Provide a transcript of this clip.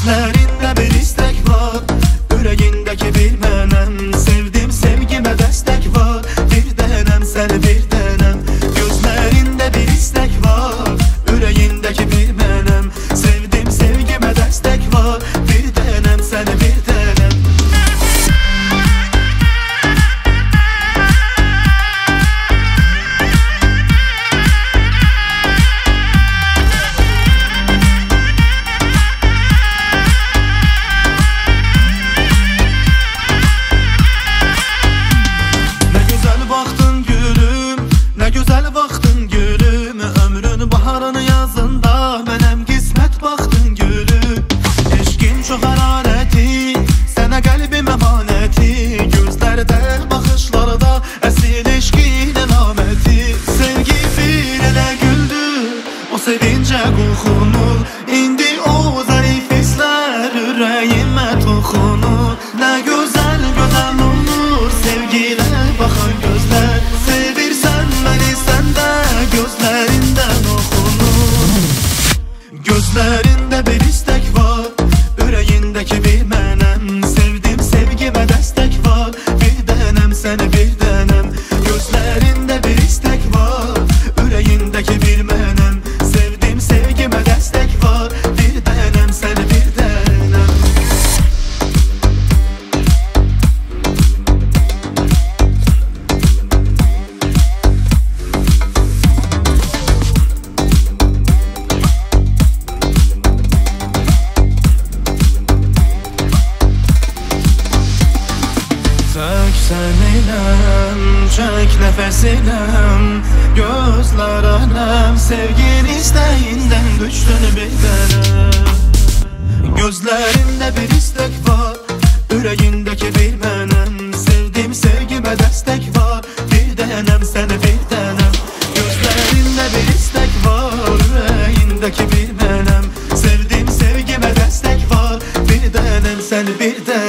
Gözlərində bir istək var, ürəyindəki bir mənəm. Sevdim sevgimə dəstək var, bir dənəm səni bir dənəm. Gözlərində bir istək var, ürəyindəki bir mənəm. Sevdim sevgimə dəstək var, bir dənəm səni bir dənəm. Gözəl vaxtın gülüm, ömrün baharını yazında mənəm qismət baxdın gülüm. Eşqin çox hərarəti, sənə qəlbim əmanəti. Gözlərdə, baxışlarda əsil eşqin əlaməti. Sevgi bir elə güldü, o sevincə qoxunur. İndi o zərif hisslər ürəyimə toxunur. Nə gözəl gözəl olur, sevgilə baxan gözlər. Gözlərindən oxunur. Gözlərində bir istək var, ürəyindəki bir mənəm. Sevdim sevgimə dəstək var, bir dənəm səni bir dənəm. Gözlərində bir istək var, ürəyindəki bir mənəm. Sevdim sevgimə dəstək var, bir dənəm səni bir dənəm. Sən eləm, çək nəfəs eləm, gözlər ələm. Sevgin istəyindən düşdün bir dənəm. Gözlərində bir istək var, ürəyindəki bir mənəm. Sevdim sevgimə dəstək var, bir dənəm səni bir dənəm. Gözlərində bir istək var, ürəyindəki bir mənəm. Sevdim sevgimə dəstək var, bir dənəm səni bir dənəm.